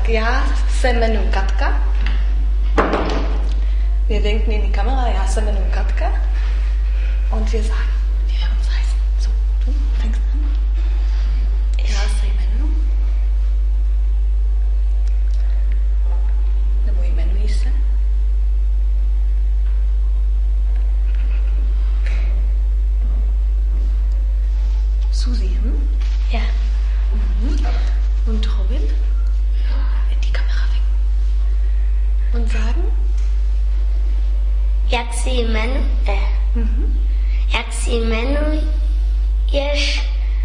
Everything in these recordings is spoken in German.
já se jmenuji Katka. Wir winken in die Kamera, já se jmenuji Katka. Und wir sagen, wie wir uns heißen. So, du fängst an. Já se jmenuji. Nebo jmenuji se. Susi, Ja. Und Robin? In die Kamera winken. Und sagen? Jak se jmenuješ?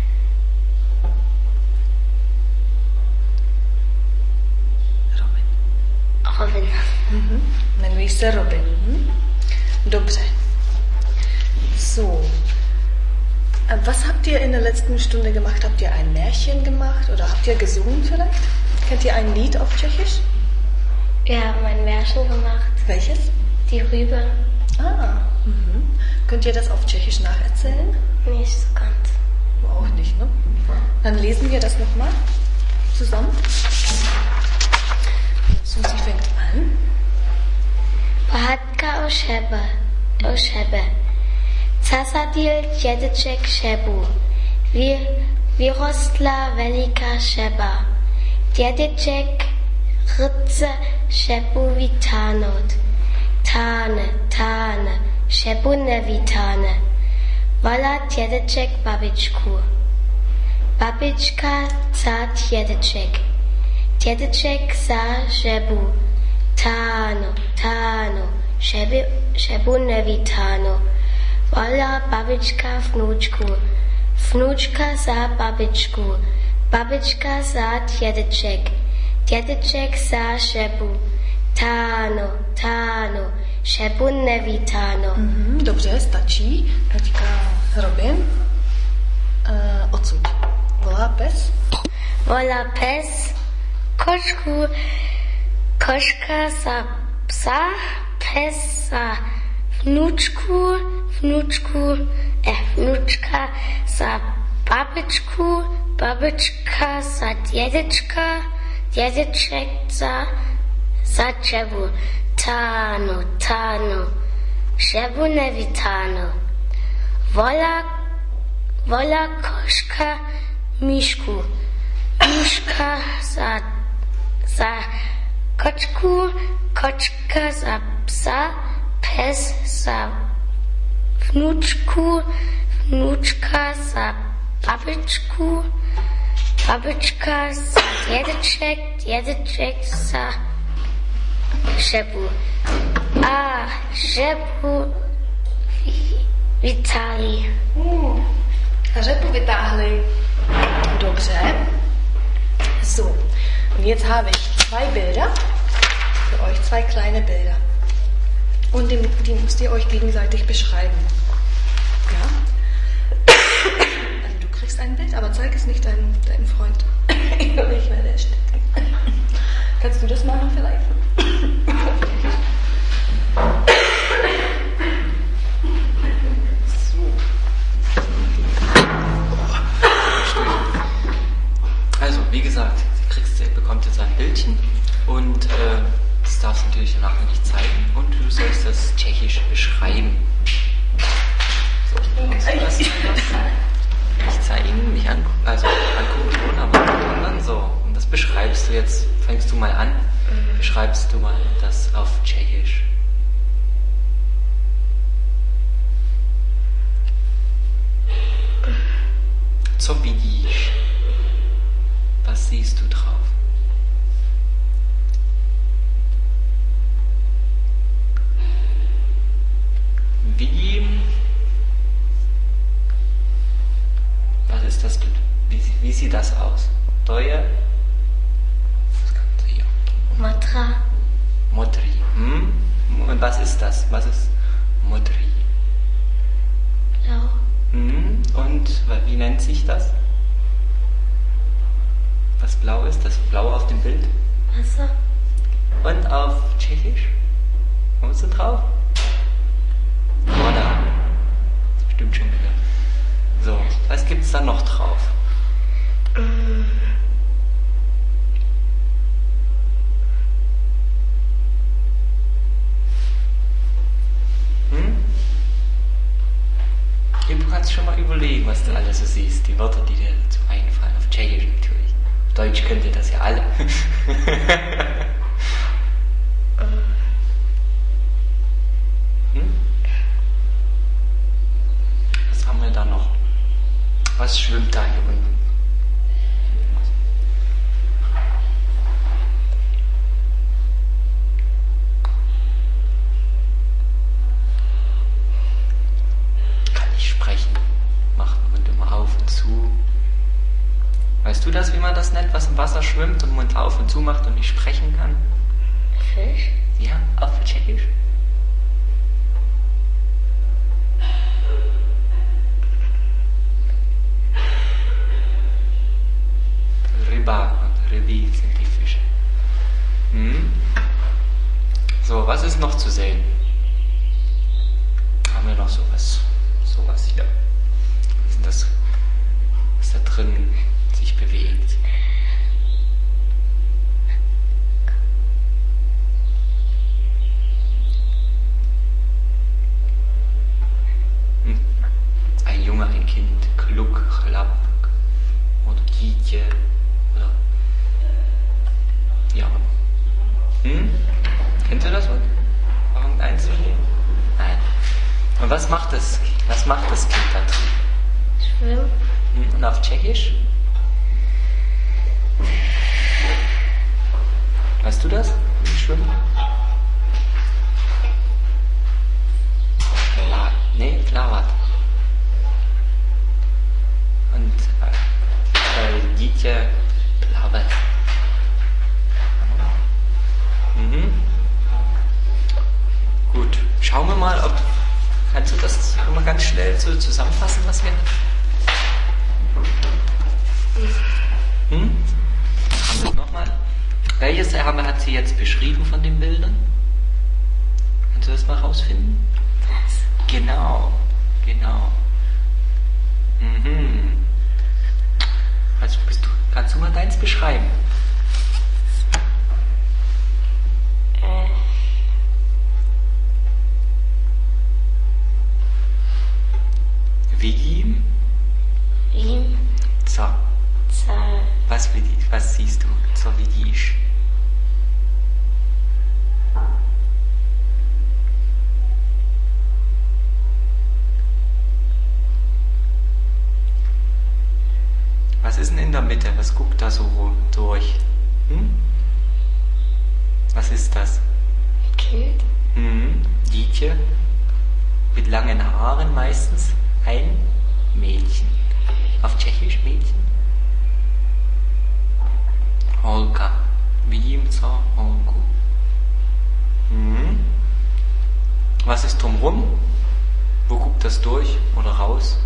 Robin. Jmenuji se Robin. Dobře. So. Was habt ihr in der letzten Stunde gemacht? Habt ihr ein Märchen gemacht oder habt ihr gesungen vielleicht? Kennt ihr ein Lied auf Tschechisch? Wir haben ein Märchen gemacht. Welches? Die Rübe. Könnt ihr das auf Tschechisch nacherzählen? Nicht so ganz. Auch nicht, ne? Dann lesen wir das nochmal zusammen. Susi fängt an. Pohádka o šebe. Zasadil dědeček šebu. Vyrostla veliká šeba. Dědeček chce šebu vytáhnout. Táhne, šebu nevytáhne. Volá dědeček babičku. Babička za dědeček. Dědeček za šebu. Táhnu, šebu nevytáhnu. Volá babička vnúčku. Vnúčka za babičku. Babička za dědeček. Dědeček za šebu. Táhnu, šebu nevytáhnu. Dobře, stačí. Teďka Robin. Odsud. Volá pes. Volá pes kočku. Kočka za psa. Pes za vnúčku. Vnúčka za babičku. Babička za dědečka. Dědeček za šebu. Táhnu, šebu nevytáhnu. Volá kočka myšku. Myška za kočku. Kočka za psa. Pes za vnúčku. Vnúčka za babičku. Babička za dědeček. Dědeček za šebu. A šebu vytáhli. Řepu vytáhli. Dobře. So, und jetzt habe ich 2 Bilder. Für euch 2 kleine Bilder. Und die müsst ihr euch gegenseitig beschreiben. Ja? Also du kriegst ein Bild, aber zeig es nicht deinem Freund. Ich werde ersticken. Kannst du das machen vielleicht? Also, wie gesagt, ihr bekommt jetzt ein Bildchen und das darfst du natürlich danach noch nicht zeigen und du sollst das Tschechisch beschreiben. So, ich zeige Ihnen, mich angucken, also angucken schon, aber mit anderen so. Und das beschreibst du jetzt, fängst du mal an, beschreibst du mal das auf Tschechisch. Co vidíš? Was siehst du drauf? Vidím. Was ist das? Wie sieht das aus? To je? Motra. Modrý. Und was ist das? Was ist modrý? Blau. Und wie nennt sich das? Was blau ist? Das Blau auf dem Bild? Wasser. Und auf Tschechisch? Kommst du drauf? Voda. Stimmt schon wieder. So, was gibt's da noch drauf? überlegen, was du alles so siehst. Die Wörter, die dir dazu einfallen. Auf Tschechisch natürlich. Auf Deutsch könnt ihr das ja alle. Was haben wir da noch? Was schwimmt da hier unten? Kann nicht sprechen. Macht den Mund immer auf und zu. Weißt du das, wie man das nennt, was im Wasser schwimmt und Mund auf und zu macht und nicht sprechen kann? Fisch? Ja, auf Tschechisch. Ryba und Rybi sind die Fische. So, was ist noch zu sehen? Haben wir noch sowas hier? Was ist das, was da drin sich bewegt? Ein Junge, ein Kind, Kluk, Chlap oder Gietje oder ja. Kennt ihr das Wort? Irgendeins von denen? Nein. Und was macht das Kind da drin? Schwimmen? Und auf Tschechisch? Weißt du das? Schwimmen? Plavat. Und Gietje, Plavat. Gut, schauen wir mal, kannst du das immer ganz schnell so zusammenfassen, was wir haben wir nochmal? Welches hat sie jetzt beschrieben von den Bildern? Kannst du das mal rausfinden? Das. Genau. Also kannst du mal deins beschreiben? Wie? Ihm. So. Was siehst du? So wie ich. Was ist denn in der Mitte? Was guckt da so durch? Was ist das? Kind. Gietje. Mit langen Haaren meistens. Ein Mädchen. Auf Tschechisch Mädchen. Holka. Vidimca Holku. Was ist drumrum? Wo guckt das durch oder raus?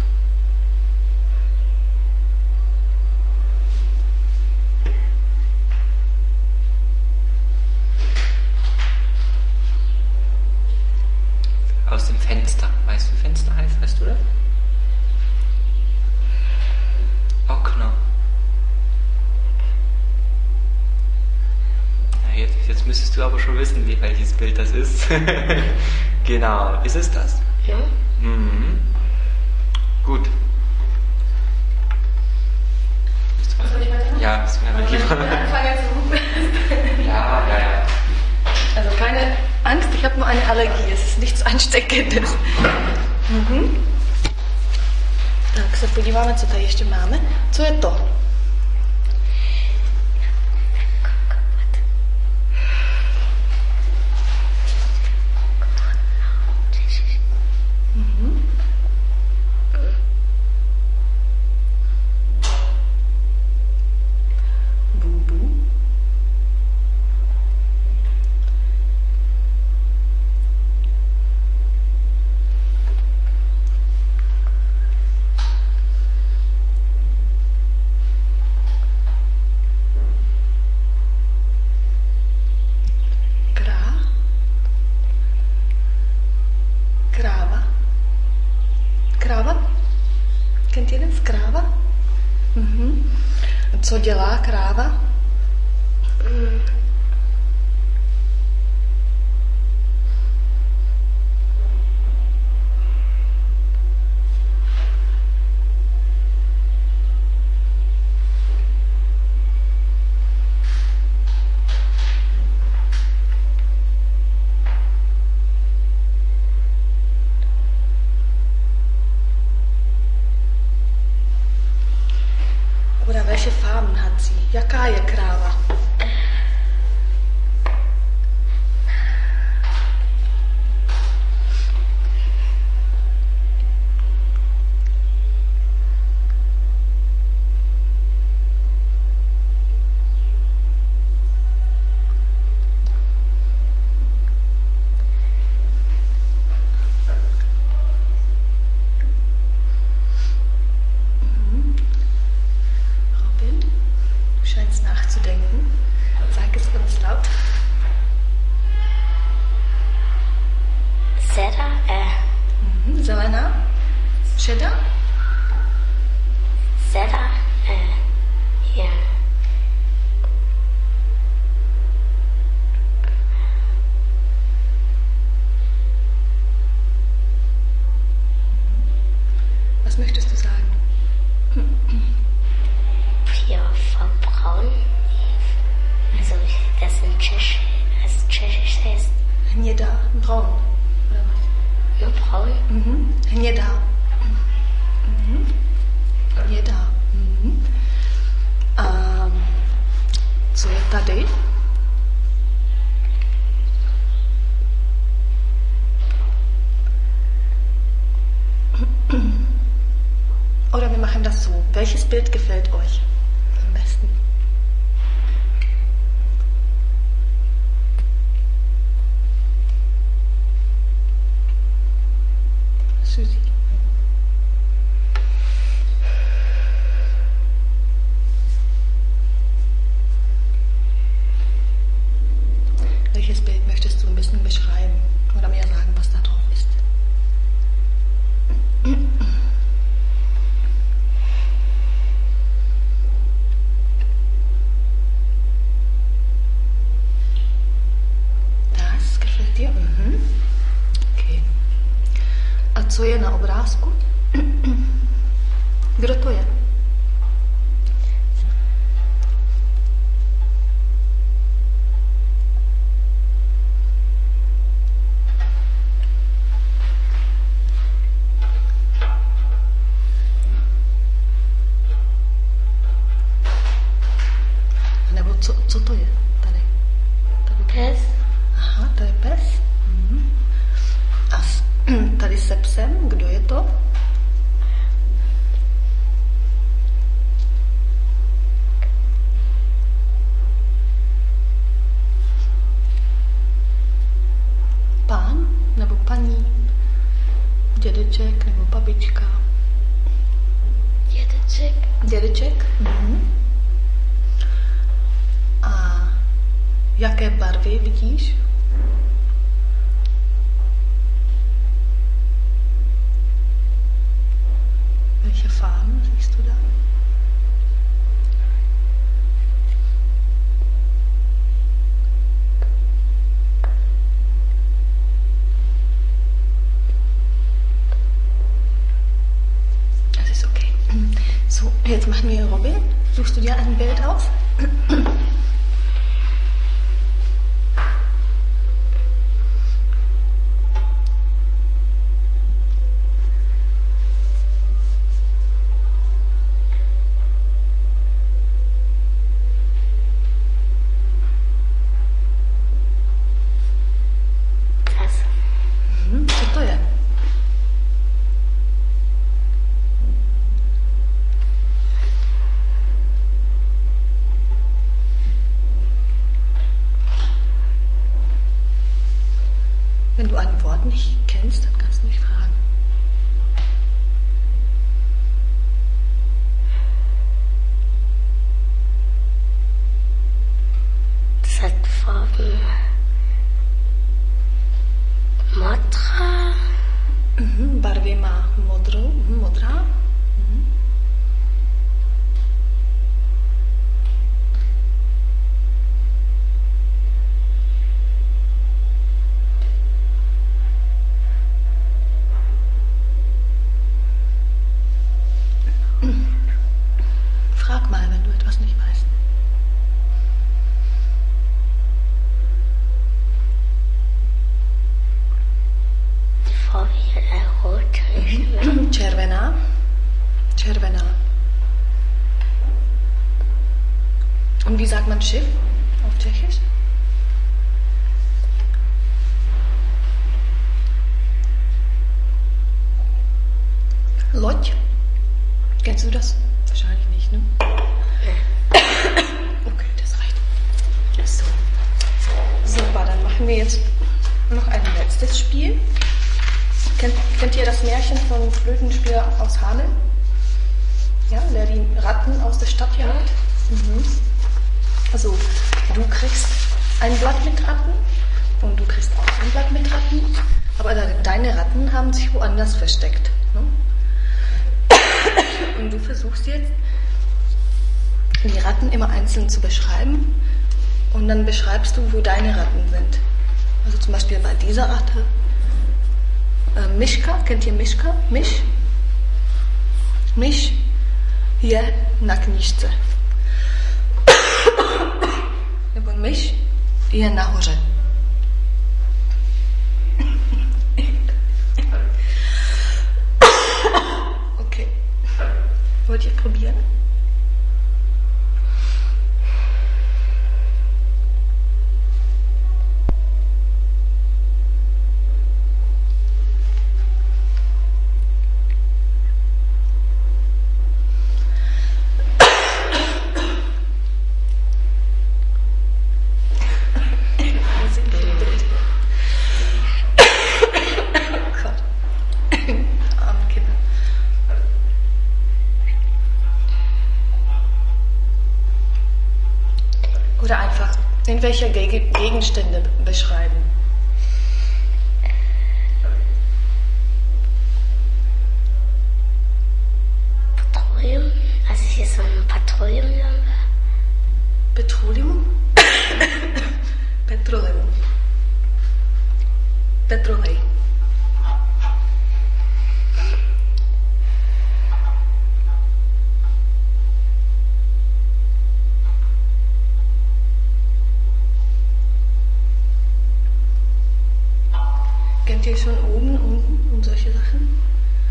Aus dem Fenster. Weißt du, wie Fenster heißt? Weißt du das? Okno. Na, jetzt müsstest du aber schon wissen, welches Bild das ist. Genau. Ist es das? Ja. Gut. Soll ich weitermachen? Ja, das wäre mir lieber. Anfangen zu husten. Ja. Also keine Angst, ich habe nur eine Allergie, es ist nichts Ansteckendes. Tak se podíváme, co tady ještě máme. Co je to? Bubu. Kennt ihr das? Kráva? Co dělá kráva? Cheddar? Cheddar. Ja. Was möchtest du sagen? Hier von Braun. Also das in Tschechisch, Tschechisch heißt. Hnědá, braun. Oder was? Nur Braun. Hnědá. Hnědá. A co je tady? Oder wir machen das so. Welches Bild gefällt euch am besten? Susi. Welches Bild möchtest du ein bisschen beschreiben oder mir sagen, was da drauf ist? Das gefällt dir? Okay. A co je na obrázku? Kdo to je? Nebo co to je tady? Pes. Aha, to je pes. A tady se psem, kdo je to? Pán nebo paní? Dědeček nebo babička? Dědeček. Dědeček? A jaké barvy vidíš? Welche Farben siehst du da? Das ist okay. So, jetzt machen wir Robin. Suchst du dir ein Bild aus? Co to je? Wenn du ein Wort nicht kennst, dann kannst du mich fragen. Das hat Farben. Modra. Barvy má modrá. Frag mal, wenn du etwas nicht weißt. Die Farbe hier rot. Červená. Červená. Und wie sagt man Schiff auf Tschechisch? Loď. Kennst du das? Wahrscheinlich nicht, ne? Okay, das reicht. So. Super, dann machen wir jetzt noch ein letztes Spiel. Kennt ihr das Märchen vom Flötenspieler aus Hameln? Ja, der die Ratten aus der Stadt jagt? Also, du kriegst ein Blatt mit Ratten und du kriegst auch ein Blatt mit Ratten, aber deine Ratten haben sich woanders versteckt. Ne? versuchst jetzt, die Ratten immer einzeln zu beschreiben und dann beschreibst du, wo deine Ratten sind. Also zum Beispiel bei dieser Ratte. Mischka, kennt ihr Mischka? Misch? Misch je na knížce. Nebo myš je nahoře. Okay. Wollt ihr probieren? Oder einfach irgendwelche Gegenstände beschreiben. Petroleum, also hier so ein Petroleumlampe. Petroleum? Petroleum. Petrolej. Kennt ihr schon oben, unten und solche Sachen?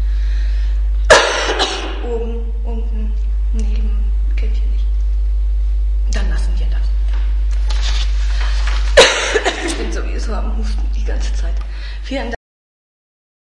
Oben, unten, neben, kennt ihr nicht. Dann lassen wir das. Ich bin sowieso am Husten die ganze Zeit. Vielen Dank.